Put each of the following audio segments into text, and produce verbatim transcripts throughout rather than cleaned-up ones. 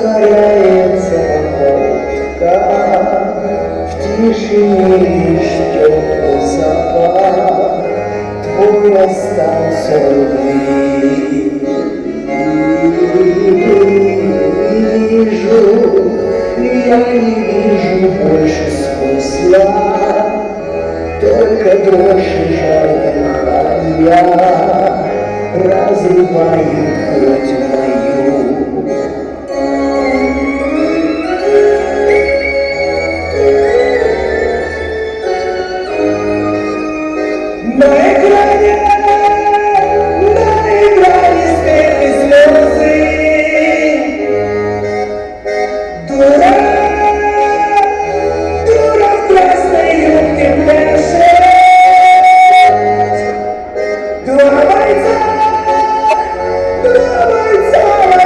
повторяется походка, в тишине лишь теплый запах твой остался любви. Вижу, я не вижу больше смысла, только дрожь и жар дыхания разрывает плоть мою. На экране, на экране свет и слезы. Дура, дура в красной юбке пляшет. Два бойца, два бойца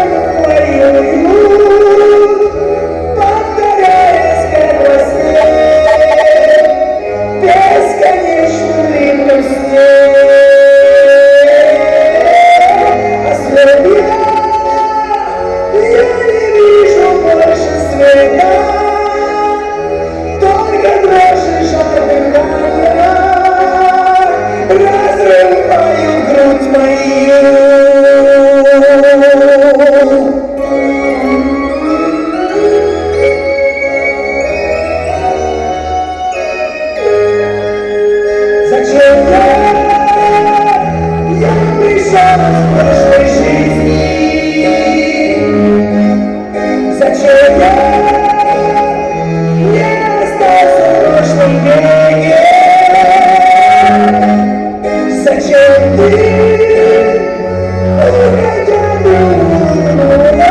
воюют, повторяясь как во сне, бесконечным длинным сне. Ослеп я, я не вижу больше света, только дрожь и жар дыхания разрывают грудь мою. Зачем я, я пришел в прошлой жизни? Зачем я не остался в прошлом веке? Зачем ты, уходя, вернулась?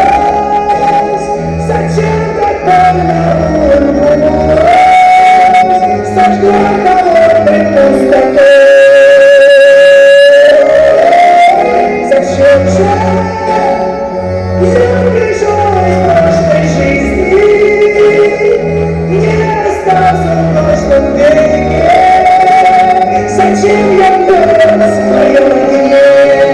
Зачем так больно улыбнулась? Сожгла холодной пустотой. Зачем же я пришел из прошлой жизни, не остался в прошлом веке? Зачем я вырос в твоем дне?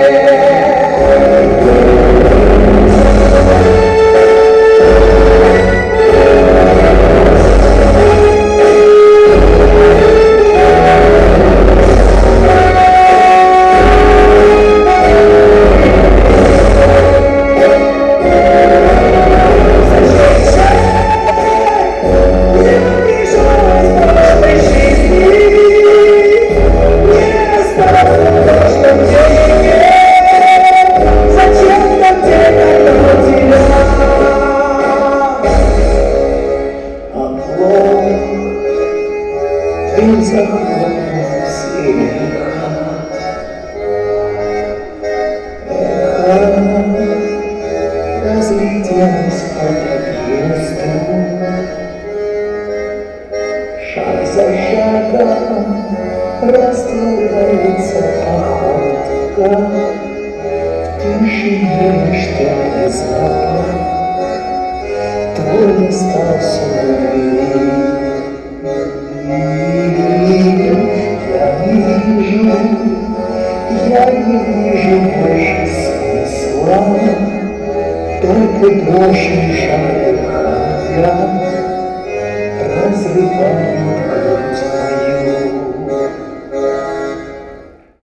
Ты захлопнулась и эхо, эхо разлетелось по подъезду. Шаг за шагом растворяется походка, в тишине лишь теплый запах твой остался любви. Я не вижу больше смысла, только дрожь и жар дыхания разрывает